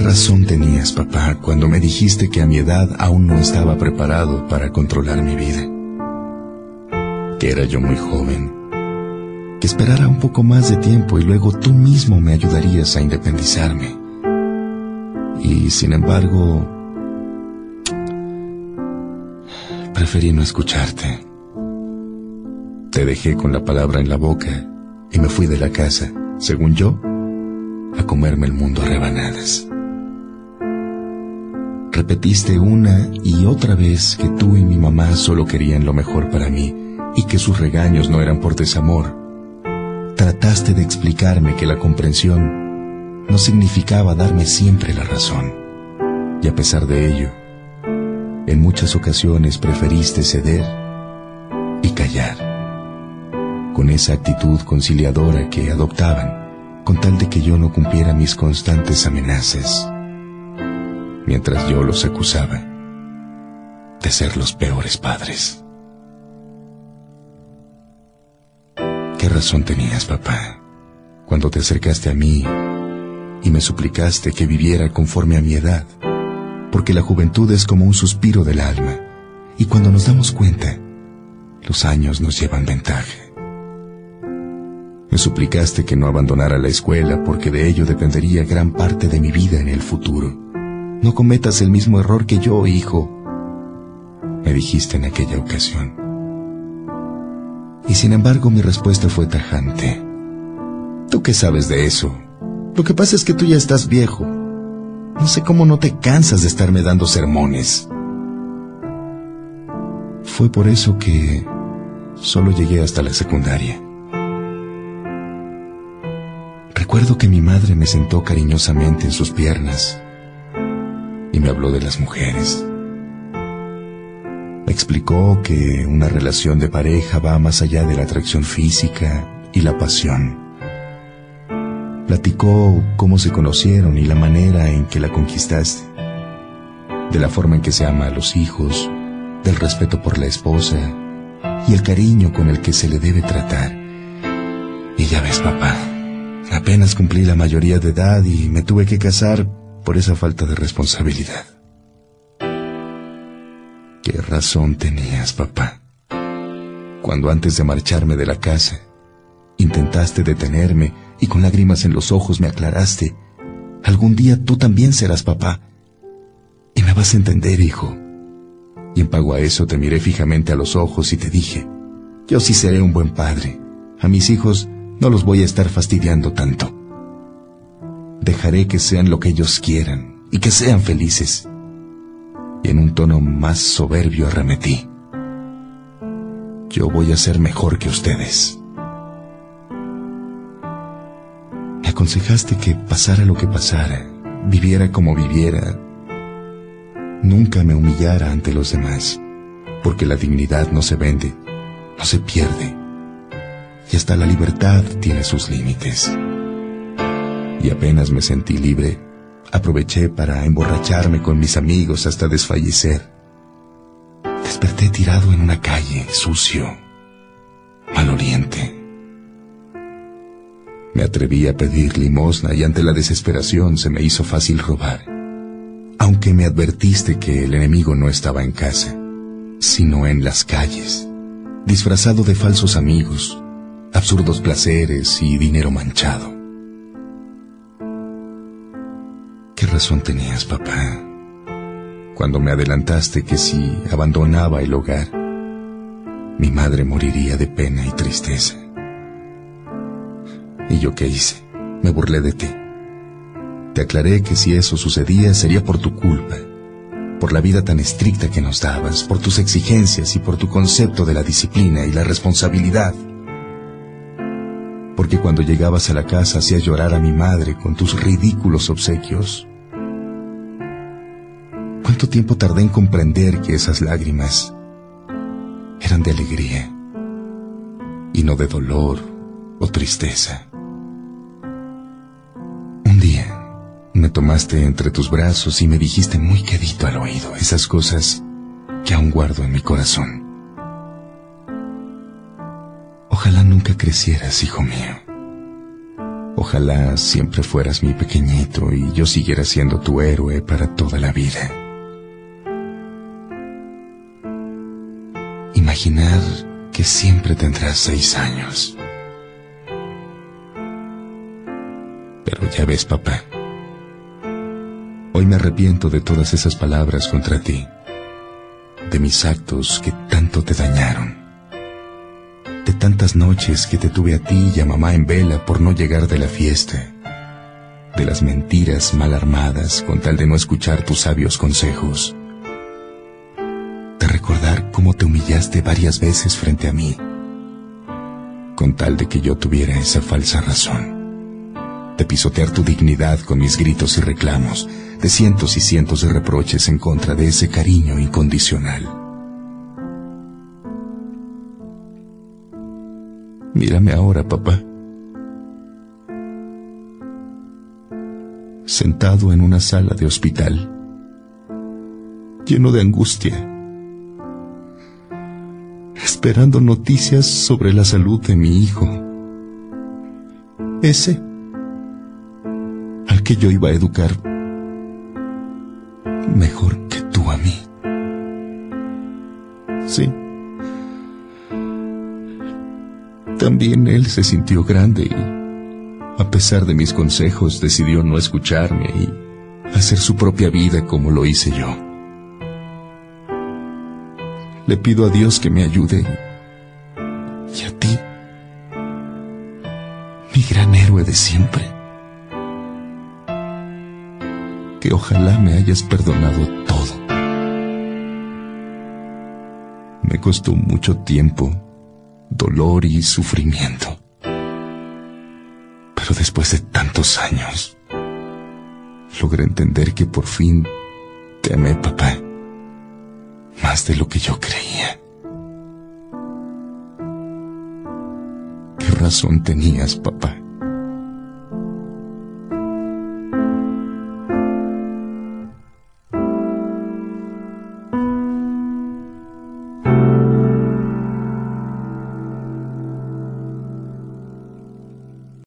razón tenías, papá, cuando me dijiste que a mi edad aún no estaba preparado para controlar mi vida? Que era yo muy joven, que esperara un poco más de tiempo y luego tú mismo me ayudarías a independizarme. Y sin embargo, preferí no escucharte. Te dejé con la palabra en la boca y me fui de la casa, según yo, a comerme el mundo a rebanadas. Repetiste una y otra vez que tú y mi mamá solo querían lo mejor para mí y que sus regaños no eran por desamor. Trataste de explicarme que la comprensión no significaba darme siempre la razón. Y a pesar de ello, en muchas ocasiones preferiste ceder y callar, con esa actitud conciliadora que adoptaban, con tal de que yo no cumpliera mis constantes amenazas, mientras yo los acusaba de ser los peores padres. ¿Qué razón tenías, papá, cuando te acercaste a mí y me suplicaste que viviera conforme a mi edad? Porque la juventud es como un suspiro del alma, y cuando nos damos cuenta, los años nos llevan ventaja. Me suplicaste que no abandonara la escuela porque de ello dependería gran parte de mi vida en el futuro. No cometas el mismo error que yo, hijo, me dijiste en aquella ocasión. Y sin embargo mi respuesta fue tajante. ¿Tú qué sabes de eso? Lo que pasa es que tú ya estás viejo. No sé cómo no te cansas de estarme dando sermones. Fue por eso que solo llegué hasta la secundaria. Recuerdo que mi madre me sentó cariñosamente en sus piernas y me habló de las mujeres. Me explicó que una relación de pareja va más allá de la atracción física y la pasión. Platicó cómo se conocieron y la manera en que la conquistaste, de la forma en que se ama a los hijos, del respeto por la esposa y el cariño con el que se le debe tratar. Y ya ves, papá, apenas cumplí la mayoría de edad y me tuve que casar por esa falta de responsabilidad. ¿Qué razón tenías, papá, cuando antes de marcharme de la casa intentaste detenerme y con lágrimas en los ojos me aclaraste: algún día tú también serás papá y me vas a entender, hijo? Y en pago a eso te miré fijamente a los ojos y te dije: yo sí seré un buen padre. A mis hijos no los voy a estar fastidiando tanto. Dejaré que sean lo que ellos quieran y que sean felices. Y en un tono más soberbio arremetí: yo voy a ser mejor que ustedes. Me aconsejaste que pasara lo que pasara, viviera como viviera, nunca me humillara ante los demás, porque la dignidad no se vende, no se pierde, y hasta la libertad tiene sus límites. Y apenas me sentí libre, aproveché para emborracharme con mis amigos hasta desfallecer. Desperté tirado en una calle, sucio, maloliente. Me atreví a pedir limosna y ante la desesperación se me hizo fácil robar, aunque me advertiste que el enemigo no estaba en casa, sino en las calles, disfrazado de falsos amigos, absurdos placeres y dinero manchado. ¿Qué razón tenías, papá, cuando me adelantaste que si abandonaba el hogar, mi madre moriría de pena y tristeza? ¿Y yo qué hice? Me burlé de ti. Te aclaré que si eso sucedía sería por tu culpa, por la vida tan estricta que nos dabas, por tus exigencias y por tu concepto de la disciplina y la responsabilidad. Porque cuando llegabas a la casa hacías llorar a mi madre con tus ridículos obsequios. ¿Cuánto tiempo tardé en comprender que esas lágrimas eran de alegría y no de dolor o tristeza? Un día me tomaste entre tus brazos y me dijiste muy quedito al oído esas cosas que aún guardo en mi corazón. Ojalá nunca crecieras, hijo mío. Ojalá siempre fueras mi pequeñito y yo siguiera siendo tu héroe para toda la vida. Imaginar que siempre tendrás 6 años. Pero ya ves, papá, hoy me arrepiento de todas esas palabras contra ti, de mis actos que tanto te dañaron, de tantas noches que te tuve a ti y a mamá en vela por no llegar de la fiesta, de las mentiras mal armadas con tal de no escuchar tus sabios consejos, de recordar cómo te humillaste varias veces frente a mí, con tal de que yo tuviera esa falsa razón, de pisotear tu dignidad con mis gritos y reclamos, de cientos y cientos de reproches en contra de ese cariño incondicional. Mírame ahora, papá, sentado en una sala de hospital, lleno de angustia, esperando noticias sobre la salud de mi hijo, ese al que yo iba a educar mejor que tú a mí. Sí. También él se sintió grande y, a pesar de mis consejos, decidió no escucharme y hacer su propia vida como lo hice yo. Le pido a Dios que me ayude y a ti, mi gran héroe de siempre, que ojalá me hayas perdonado todo. Me costó mucho tiempo, dolor y sufrimiento. Pero después de tantos años, logré entender que por fin te amé, papá, más de lo que yo creía. ¿Qué razón tenías, papá?